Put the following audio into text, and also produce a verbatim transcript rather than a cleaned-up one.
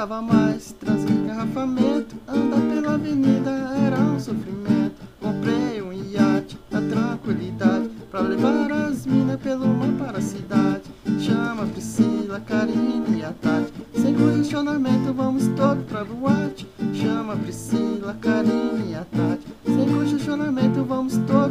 dava mais, transa engarrafamento, andar pela avenida era um sofrimento. Comprei um iate na tranquilidade, pra levar as minas pelo mar para a cidade. Chama a Priscila, Karine e a Tati, sem congestionamento vamos todos pra boate. Chama a Priscila, Karine e a Tati, sem congestionamento vamos todos